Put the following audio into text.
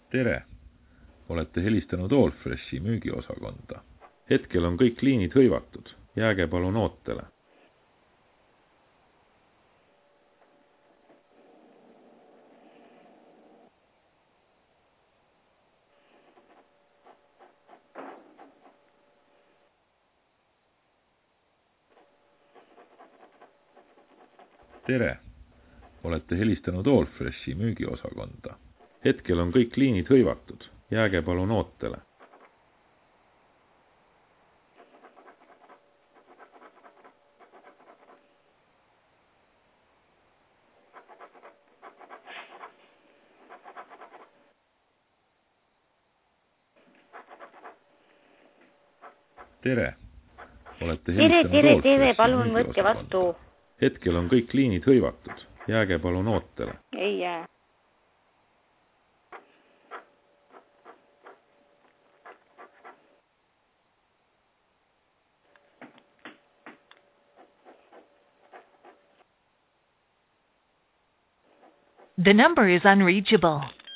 tere! Olete helistanud Allfreshi müügiosakonda. Hetkel on kõik liinid hõivatud. Jääge palun ootele. Tere! Olete helistanud Allfreshi müügiosakonda. Hetkel on kõik liinid hõivatud. Jääge palun ootele. Tere! Olete helistanud tere, Allfreshi palun võtke vastu. müügiosakonda. Hetkel on kõik liinid hõivatud. Jääge palun ootele. Ei jää. The number is unreachable.